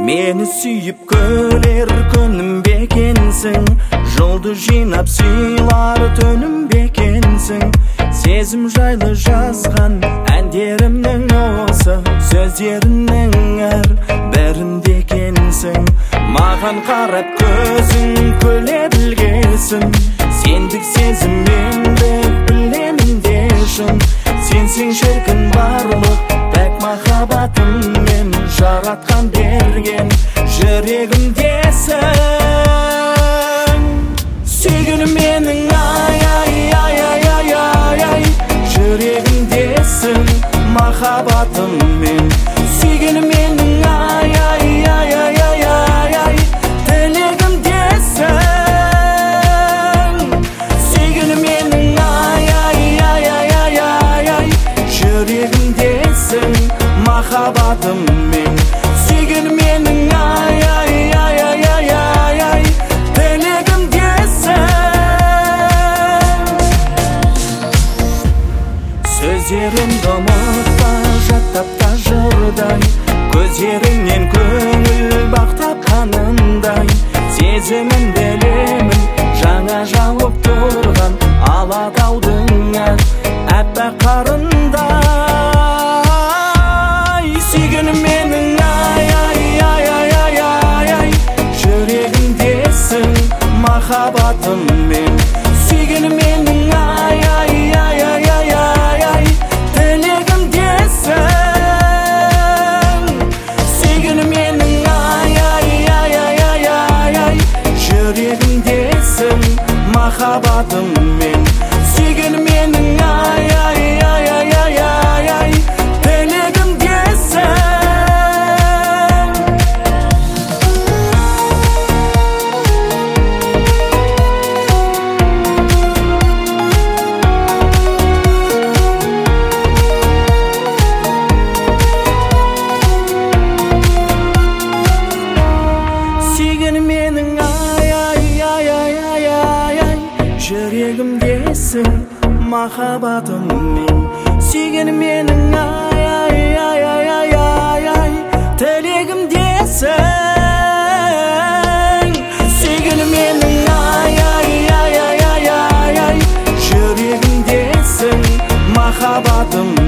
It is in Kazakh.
Meni sүйіп көлер күнім бекенсің, жолды жинап сыйлар төнім бекенсің. Сезім жайлы жазған әндерімнің осы, сөздерінің әр бәрінде екенсің. Маған қарап көзің күле білгесін, сендік сезімменді білемін де шын. Сенсің шіркін барлық пәк махаббатыммен жаратқан берген жүрегімдесің. Сүйгенім менің ай ай ай ай ай ай ай, жүрегімдесің махаббатыммен. Сүйгенім менің ай ай ай ай ай ай ай, тілегімдесің. Сүйгенім менің ай ай ай ай ай ай ай, жүрегімдесің махаббатыммен. Сүйгенім менің ай ай ай ай ай ай ай, тілегімдесің. Сөздерімді ұмытпа, жаттап та жырдай, көздеріңнен көңіл бақтап қанындай. Сезімін білемін жаңа жауып тұрған алатаудың әппақ қарындай. Сүйгенім менің ай ай ай ай ай ай ай, жүрегімдесің махаббатыммен. Сүйгенім менің ай ай ай ай ай ай ай, тілегімдесің. Сүйгенім менің ай ай ай ай ай ай ай, жүрегімдесің махаббатыммен. Сүйгенім менің ай ай ай ай ай ай ай, тілегімдесің. Сүйгенім менің ай ай ай ай ай ай ай, жүрегімдесің махаббатыммен. Сүйгенім менің ай ай ай ай ай ай ай, тілегімдесің. Сүйгенім менің ай ай ай ай ай ай ай, жүрегімдесің махаббатым.